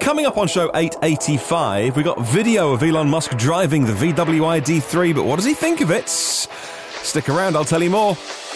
coming up on show 885, we got video of Elon Musk driving the VW ID3, but what does he think of it? Stick around, I'll tell you more.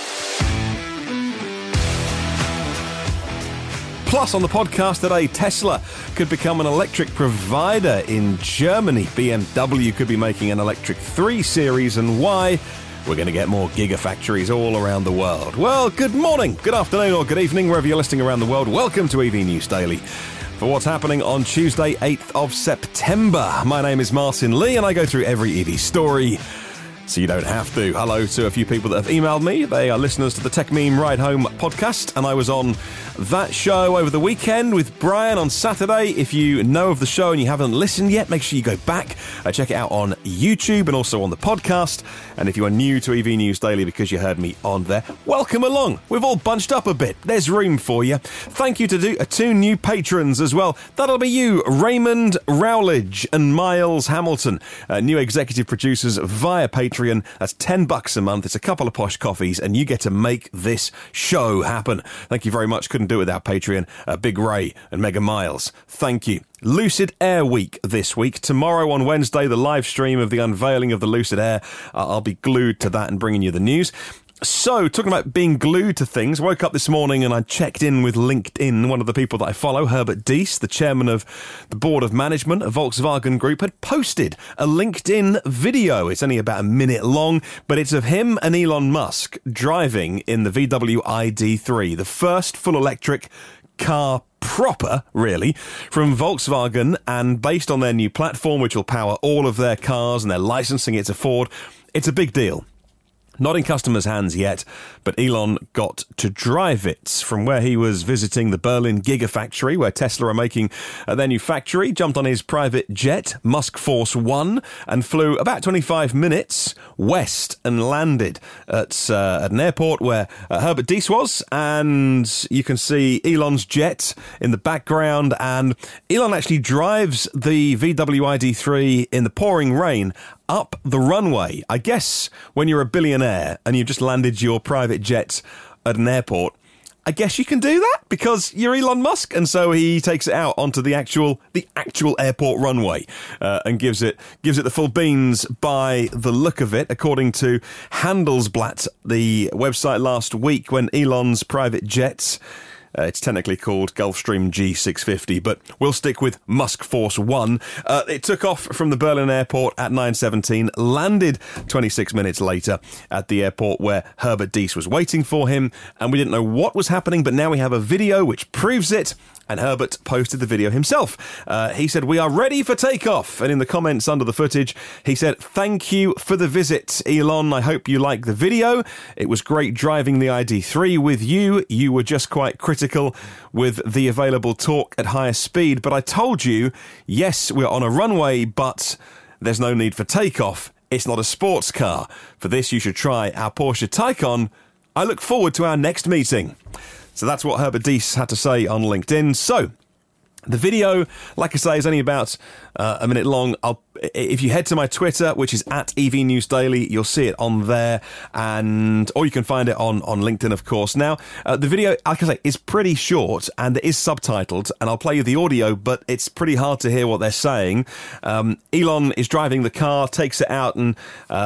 Plus, on the podcast today, Tesla could become an electric provider in Germany. BMW could be making an electric 3 Series, and why? We're going to get more gigafactories all around the world. Well, good morning, good afternoon, or good evening, wherever you're listening around the world. Welcome to EV News Daily for what's happening on Tuesday, 8th of September. My name is Martin Lee, and I go through every EV story so you don't have to. Hello to a few people that have emailed me. They are listeners to the Tech Meme Ride Home podcast, and I was on that show over the weekend with Brian on Saturday. If you know of the show and you haven't listened yet, make sure you go back, check it out on YouTube and also on the podcast. And if you are new to EV News Daily because you heard me on there, welcome along. We've all bunched up a bit. There's room for you. Thank you to two new patrons as well. That'll be you, Raymond Rowledge and Miles Hamilton, new executive producers via Patreon. That's $10 a month. It's a couple of posh coffees, and you get to make this show happen. Thank you very much. Couldn't do it without Patreon. Big Ray and Mega Miles, thank you. Lucid Air Week this week. Tomorrow on Wednesday, the live stream of the unveiling of the Lucid Air. I'll be glued to that and bringing you the news. So, talking about being glued to things, I woke up this morning and I checked in with LinkedIn. One of the people that I follow, Herbert Diess, the chairman of the board of management of Volkswagen Group, had posted a LinkedIn video. It's only about a minute long, but it's of him and Elon Musk driving in the VW ID3, the first full electric car proper, really, from Volkswagen, and based on their new platform, which will power all of their cars, and they're licensing it to Ford. It's a big deal. Not in customers' hands yet, but Elon got to drive it from where he was visiting the Berlin Gigafactory, where Tesla are making their new factory, jumped on his private jet, Musk Force One, and flew about 25 minutes west and landed at an airport where Herbert Diess was, and you can see Elon's jet in the background, and Elon actually drives the VW ID3 in the pouring rain up the runway. I guess when you're a billionaire and you've just landed your private jet at an airport, I guess you can do that because you're Elon Musk, and so he takes it out onto the actual airport runway and gives it the full beans by the look of it, according to Handelsblatt, the website last week, when Elon's private jets. It's technically called Gulfstream G650, but we'll stick with Musk Force One. It took off from the Berlin airport at 9:17, landed 26 minutes later at the airport where Herbert Diess was waiting for him, and we didn't know what was happening, but now we have a video which proves it. And Herbert posted the video himself. He said, "We are ready for takeoff." And in the comments under the footage, he said, "Thank you for the visit, Elon. I hope you like the video. It was great driving the ID3 with you. You were just quite critical with the available torque at higher speed. But I told you, yes, we're on a runway, but there's no need for takeoff. It's not a sports car. For this, you should try our Porsche Taycan. I look forward to our next meeting." So that's what Herbert Diess had to say on LinkedIn. So the video, like I say, is only about a minute long. If you head to my Twitter, which is at EV News Daily, you'll see it on there, or you can find it on LinkedIn, of course. Now, the video, like I say, is pretty short, and it is subtitled, and I'll play you the audio, but it's pretty hard to hear what they're saying. Elon is driving the car, takes it out, and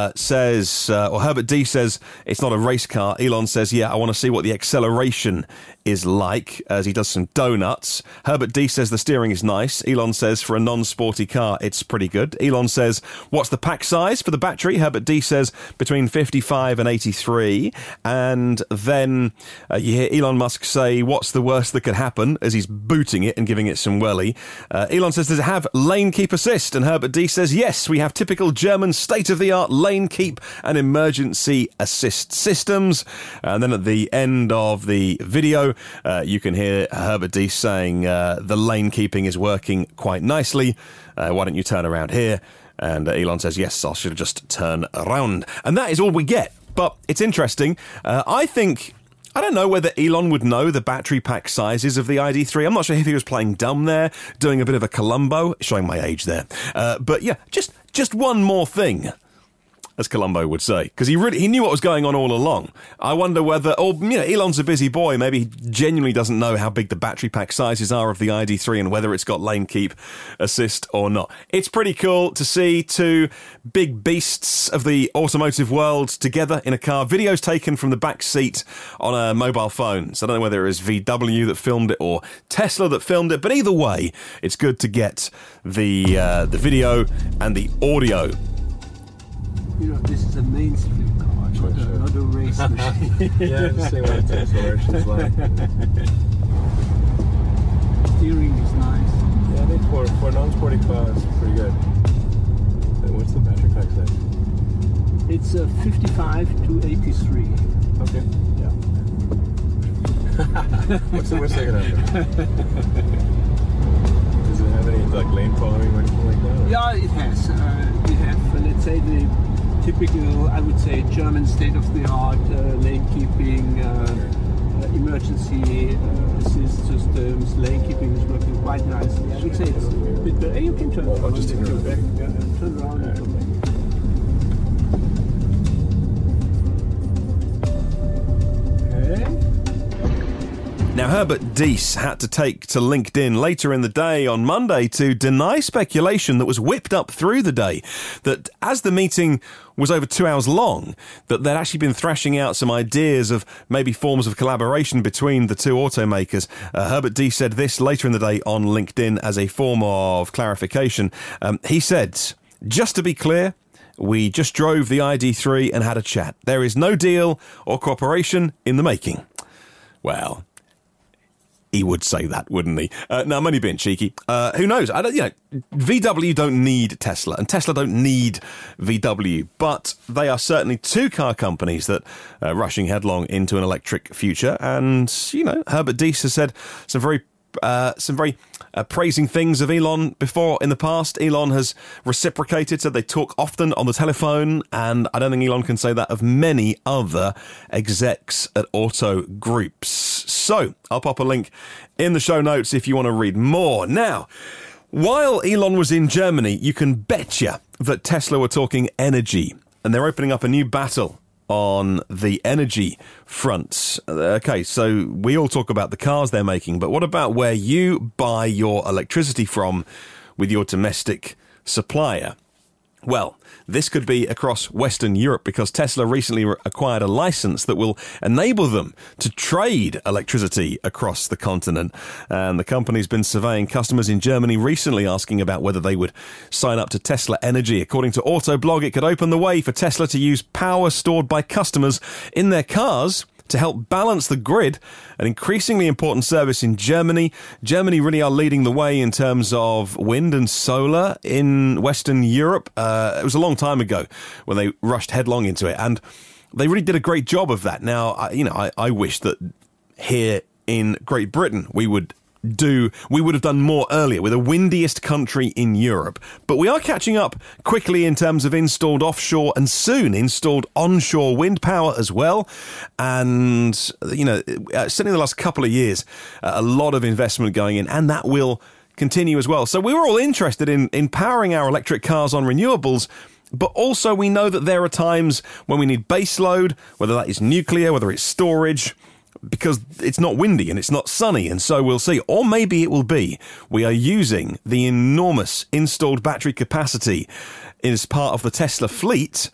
says, or Herbert Diess says, it's not a race car. Elon says, yeah, I want to see what the acceleration is like, as he does some donuts. Herbert Diess says the steering is nice. Elon says for a non-sporty car, it's pretty good. Elon says, what's the pack size for the battery? Herbert Diess says between 55 and 83. And then you hear Elon Musk say, what's the worst that could happen, as he's booting it and giving it some welly. Elon says, does it have lane keep assist? And Herbert Diess says, yes, we have typical German state-of-the-art lane keep and emergency assist systems. And then at the end of the video, you can hear Herbert Diess saying the lane keeping is working quite nicely. Why don't you turn around here? And Elon says, yes, I should just turn around. And that is all we get. But it's interesting. I don't know whether Elon would know the battery pack sizes of the ID3. I'm not sure if he was playing dumb there, doing a bit of a Columbo, showing my age there. But yeah, just one more thing. as Columbo would say, because he knew what was going on all along. I wonder whether, Elon's a busy boy. Maybe he genuinely doesn't know how big the battery pack sizes are of the ID3 and whether it's got lane keep assist or not. It's pretty cool to see two big beasts of the automotive world together in a car. Videos taken from the back seat on a mobile phone. So I don't know whether it was VW that filmed it or Tesla that filmed it, but either way, it's good to get the video and the audio. This is a mainstream car, not a race machine. Yeah, just seeing what a Tesla version's like. Steering is nice. Yeah, I think for non-sporty cars, it's pretty good. What's the battery pack size? It's 55 to 83. Okay. Yeah. What's it gonna have? Does it have any lane following or anything like that? Or? Yeah, it has. We have, let's say, the typical, I would say, German state-of-the-art lane keeping, emergency assist systems. Lane keeping is working quite nicely. I would say it's a bit better. You can turn around. I'll just turn around. Turn around and come back. Now, Herbert Diess had to take to LinkedIn later in the day on Monday to deny speculation that was whipped up through the day that as the meeting was over 2 hours long, that they'd actually been thrashing out some ideas of maybe forms of collaboration between the two automakers. Herbert Diess said this later in the day on LinkedIn as a form of clarification. He said, "Just to be clear, we just drove the ID3 and had a chat. There is no deal or cooperation in the making." Well, he would say that, wouldn't he? No, I'm only being cheeky. Who knows? VW don't need Tesla, and Tesla don't need VW, but they are certainly two car companies that are rushing headlong into an electric future. And Herbert Diess has said some very praising things of Elon before in the past. Elon has reciprocated, said they talk often on the telephone, and I don't think Elon can say that of many other execs at auto groups. So I'll pop a link in the show notes if you want to read more. Now, while Elon was in Germany, you can betcha that Tesla were talking energy, and they're opening up a new battle on the energy front. Okay, so we all talk about the cars they're making, but what about where you buy your electricity from with your domestic supplier? Well, this could be across Western Europe because Tesla recently acquired a license that will enable them to trade electricity across the continent. And the company's been surveying customers in Germany recently, asking about whether they would sign up to Tesla Energy. According to Autoblog, it could open the way for Tesla to use power stored by customers in their cars to help balance the grid, an increasingly important service in Germany. Germany really are leading the way in terms of wind and solar in Western Europe. It was a long time ago when they rushed headlong into it, and they really did a great job of that. Now, I wish that here in Great Britain we would have done more earlier. We're the windiest country in Europe, but we are catching up quickly in terms of installed offshore and soon installed onshore wind power as well. And certainly the last couple of years, a lot of investment going in, and that will continue as well. So we were all interested in powering our electric cars on renewables, but also we know that there are times when we need base load, whether that is nuclear, whether it's storage, because it's not windy and it's not sunny, and so we'll see. Or maybe it will be we are using the enormous installed battery capacity as part of the Tesla fleet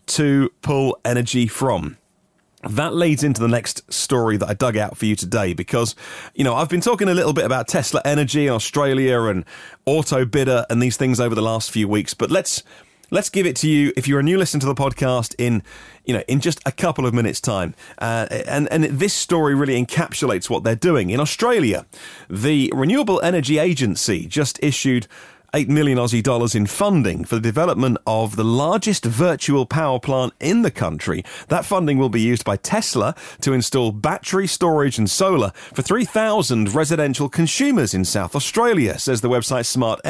to pull energy from. That leads into the next story that I dug out for you today because, I've been talking a little bit about Tesla Energy in Australia and Autobidder and these things over the last few weeks, but let's give it to you if you're a new listener to the podcast in just a couple of minutes' time. And this story really encapsulates what they're doing. In Australia, the Renewable Energy Agency just issued 8 million Aussie dollars in funding for the development of the largest virtual power plant in the country. That funding will be used by Tesla to install battery storage and solar for 3,000 residential consumers in South Australia, says the website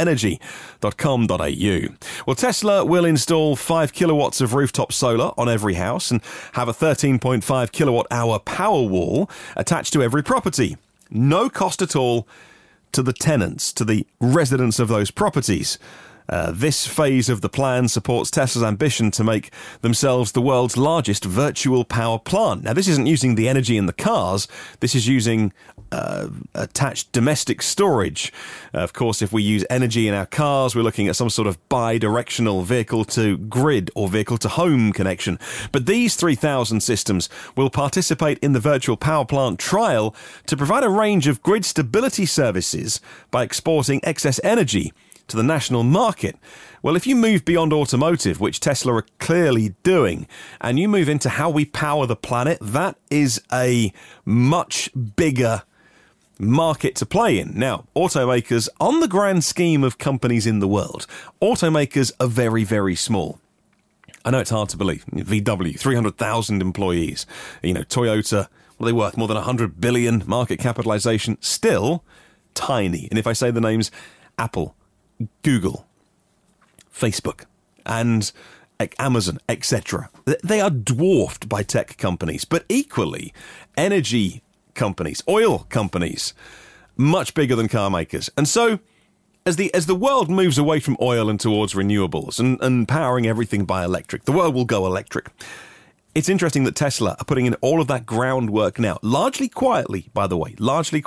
smartenergy.com.au. Well, Tesla will install 5 kilowatts of rooftop solar on every house and have a 13.5 kilowatt hour power wall attached to every property. No cost at all to the tenants, to the residents of those properties. This phase of the plan supports Tesla's ambition to make themselves the world's largest virtual power plant. Now, this isn't using the energy in the cars. This is using attached domestic storage. Of course, if we use energy in our cars, we're looking at some sort of bi-directional vehicle-to-grid or vehicle-to-home connection. But these 3,000 systems will participate in the virtual power plant trial to provide a range of grid stability services by exporting excess energy to the national market. Well, if you move beyond automotive, which Tesla are clearly doing, and you move into how we power the planet, that is a much bigger market to play in. Now, automakers, on the grand scheme of companies in the world, automakers are very, very small. I know it's hard to believe. VW, 300,000 employees. Toyota, well, they worth more than 100 billion market capitalization. Still tiny. And if I say the names Apple, Google, Facebook, and Amazon, etc., they are dwarfed by tech companies. But equally, energy companies, oil companies, much bigger than car makers. And so, as the world moves away from oil and towards renewables and powering everything by electric, the world will go electric. It's interesting that Tesla are putting in all of that groundwork now, largely quietly, by the way,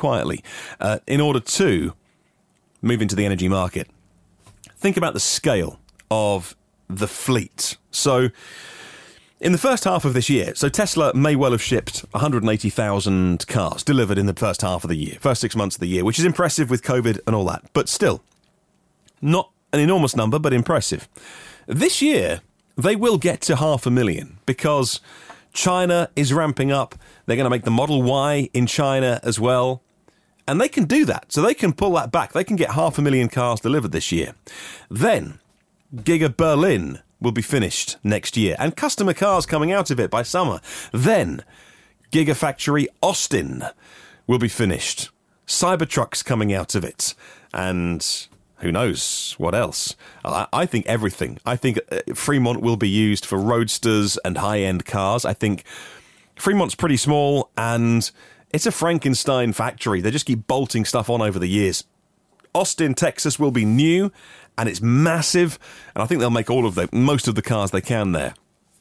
in order to move into the energy market. Think about the scale of the fleet. So, in the first half of this year, so Tesla may well have shipped 180,000 cars delivered in the first half of the year, first 6 months of the year, which is impressive with COVID and all that. But still, not an enormous number, but impressive. This year, they will get to 500,000 because China is ramping up. They're going to make the Model Y in China as well. And they can do that. So they can pull that back. They can get 500,000 cars delivered this year. Then, Giga Berlin will be finished next year. And customer cars coming out of it by summer. Then, Gigafactory Austin will be finished. Cybertrucks coming out of it. And who knows what else. I think everything. I think Fremont will be used for roadsters and high-end cars. I think Fremont's pretty small and it's a Frankenstein factory. They just keep bolting stuff on over the years. Austin, Texas will be new, and it's massive, and I think they'll make most of the cars they can there.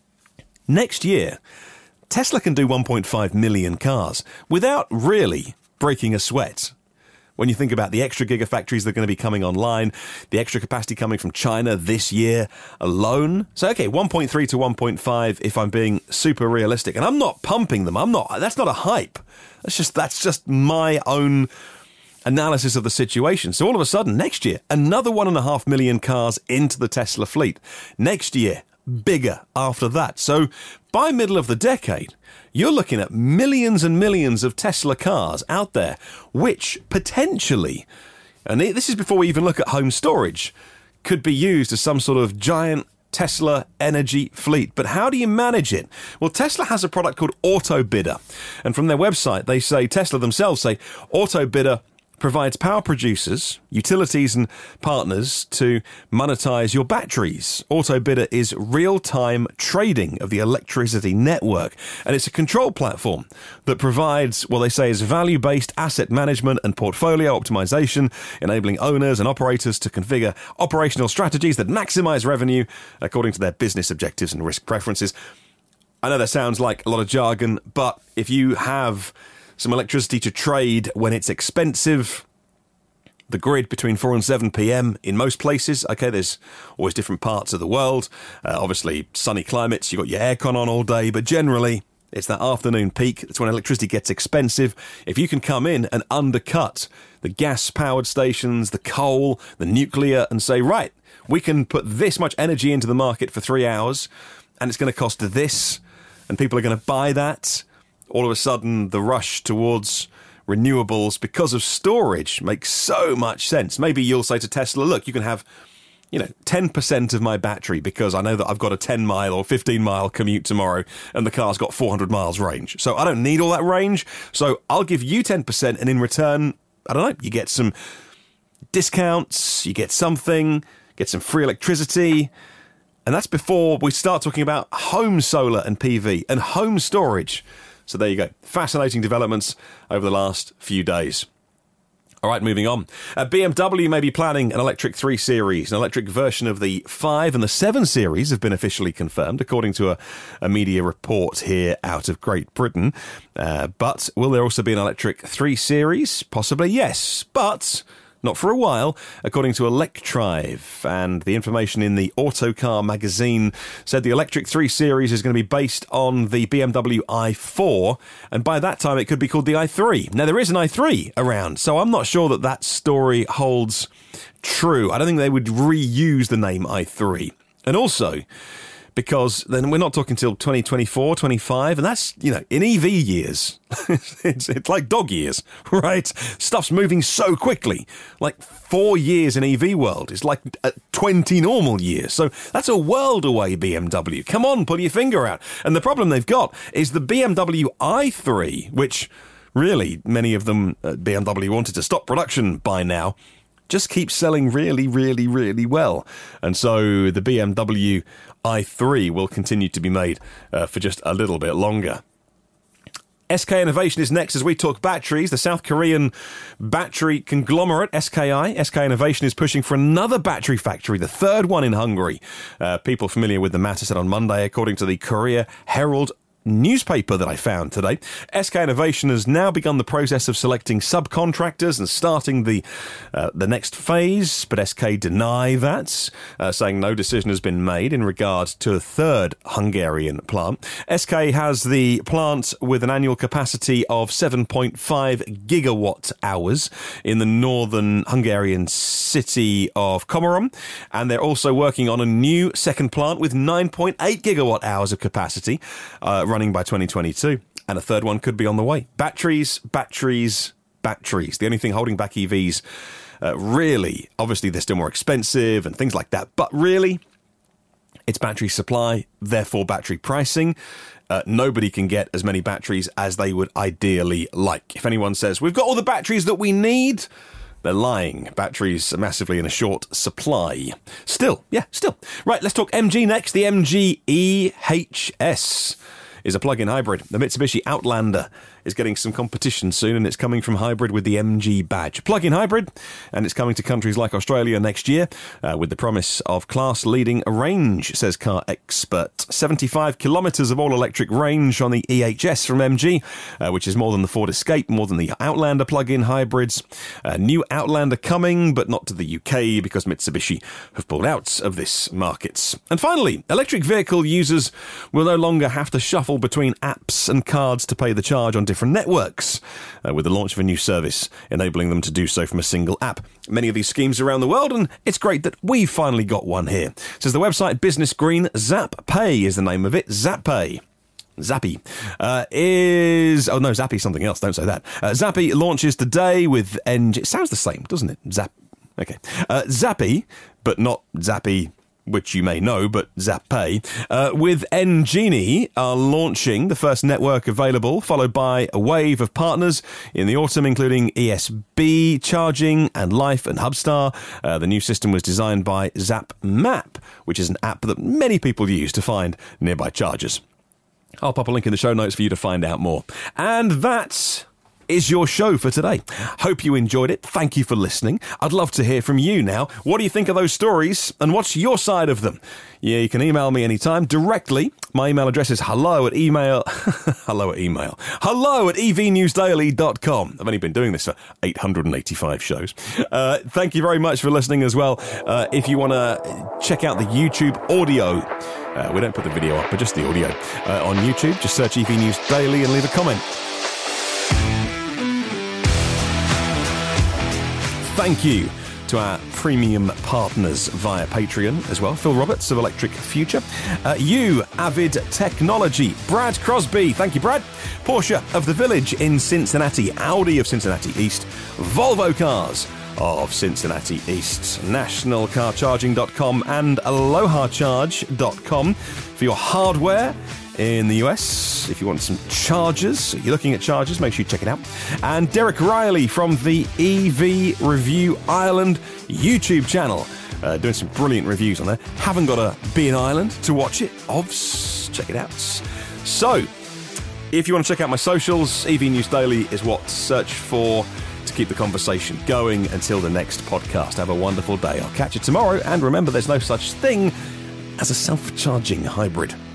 Next year, Tesla can do 1.5 million cars without really breaking a sweat. When you think about the extra gigafactories that are going to be coming online, the extra capacity coming from China this year alone. So, okay, 1.3 to 1.5 if I'm being super realistic. And I'm not pumping them. That's not a hype. That's just my own analysis of the situation. So all of a sudden, next year, another 1.5 million cars into the Tesla fleet. Next year, bigger after that. So by middle of the decade, you're looking at millions and millions of Tesla cars out there, which potentially, and this is before we even look at home storage, could be used as some sort of giant Tesla energy fleet. But how do you manage it? Well, Tesla has a product called AutoBidder. And from their website, Tesla themselves say, AutoBidder provides power producers, utilities and partners to monetize your batteries. AutoBidder is real-time trading of the electricity network, and it's a control platform that provides what they say is value-based asset management and portfolio optimization, enabling owners and operators to configure operational strategies that maximize revenue according to their business objectives and risk preferences. I know that sounds like a lot of jargon, but if you have some electricity to trade when it's expensive, the grid between 4 and 7 p.m. in most places. Okay, there's always different parts of the world. Obviously, sunny climates, you've got your aircon on all day, but generally, it's that afternoon peak. That's when electricity gets expensive. If you can come in and undercut the gas-powered stations, the coal, the nuclear, and say, right, we can put this much energy into the market for 3 hours, and it's going to cost this, and people are going to buy that. All of a sudden, the rush towards renewables because of storage makes so much sense. Maybe you'll say to Tesla, look, you can have 10% of my battery because I know that I've got a 10-mile or 15-mile commute tomorrow and the car's got 400 miles range. So I don't need all that range. So I'll give you 10%, and in return, I don't know, you get some discounts, you get some free electricity. And that's before we start talking about home solar and PV and home storage. So there you go. Fascinating developments over the last few days. All right, moving on. BMW may be planning an electric 3 Series. An electric version of the 5 and the 7 Series have been officially confirmed, according to a media report here out of Great Britain. But will there also be an electric 3 Series? Possibly, yes. But not for a while, according to Electrive. And the information in the Autocar magazine said the electric 3 Series is going to be based on the BMW i4, and by that time it could be called the i3. Now, there is an i3 around, so I'm not sure that story holds true. I don't think they would reuse the name i3. And also, because then we're not talking till 2024, 25, and that's, in EV years. it's like dog years, right? Stuff's moving so quickly. Like 4 years in EV world is like 20 normal years. So that's a world away, BMW. Come on, pull your finger out. And the problem they've got is the BMW i3, which really many of them, BMW wanted to stop production by now, just keeps selling really, really, really well. And so the BMW i3 will continue to be made for just a little bit longer. SK Innovation is next as we talk batteries. The South Korean battery conglomerate SKI, SK Innovation, is pushing for another battery factory, the third one in Hungary. People familiar with the matter said on Monday, according to the Korea Herald newspaper that I found today, SK Innovation has now begun the process of selecting subcontractors and starting the next phase, but SK deny that, saying no decision has been made in regard to a third Hungarian plant. SK has the plant with an annual capacity of 7.5 gigawatt hours in the northern Hungarian city of Komárom, and they're also working on a new second plant with 9.8 gigawatt hours of capacity, running by 2022, and a third one could be on the way. Batteries. The only thing holding back EVs, really, obviously they're still more expensive and things like that, but really, it's battery supply, therefore battery pricing. Nobody can get as many batteries as they would ideally like. If anyone says, we've got all the batteries that we need, they're lying. Batteries are massively in a short supply. Still. Right, let's talk MG next. The MG EHS is a plug-in hybrid. The Mitsubishi Outlander is getting some competition soon, and it's coming from hybrid with the MG badge. Plug-in hybrid, and it's coming to countries like Australia next year with the promise of class-leading range, says car expert. 75 kilometres of all-electric range on the EHS from MG, which is more than the Ford Escape, more than the Outlander plug-in hybrids. New Outlander coming, but not to the UK because Mitsubishi have pulled out of this market. And finally, electric vehicle users will no longer have to shuffle between apps and cards to pay the charge on different networks, with the launch of a new service enabling them to do so from a single app. Many of these schemes around the world, and it's great that we've finally got one here. Says the website Business Green, ZapPay is the name of it. ZapPay. Zappy is... Oh, no, Zappy something else. Don't say that. Zappy launches today with... It sounds the same, doesn't it? Okay. Zappy, but not Zappy, which you may know, but ZapPay, with Ngenie are launching the first network available, followed by a wave of partners in the autumn, including ESB, Charging, and Life and Hubstar. The new system was designed by ZapMap, which is an app that many people use to find nearby chargers. I'll pop a link in the show notes for you to find out more. And that's is your show for today. Hope you enjoyed it. Thank you for listening. I'd love to hear from you now. What do you think of those stories, and what's your side of them? Yeah, you can email me anytime directly. My email address is hello at evnewsdaily.com. I've only been doing this for 885 shows. Thank you very much for listening as well. If you want to check out the YouTube audio, we don't put the video up, but just the audio on YouTube, just search EV News Daily and leave a comment. Thank you to our premium partners via Patreon as well. Phil Roberts of Electric Future. You, Avid Technology. Brad Crosby. Thank you, Brad. Porsche of the Village in Cincinnati. Audi of Cincinnati East. Volvo Cars of Cincinnati East. NationalCarCharging.com and AlohaCharge.com for your hardware in the US. If you want some chargers, you're looking at chargers, make sure you check it out. And Derek Riley from the EV Review Ireland YouTube channel, doing some brilliant reviews on there. Haven't got to be in Ireland to watch it, check it out. So, if you want to check out my socials, EV News Daily is what to search for to to keep the conversation going until the next podcast. Have a wonderful day. I'll catch you tomorrow. And remember, there's no such thing as a self-charging hybrid.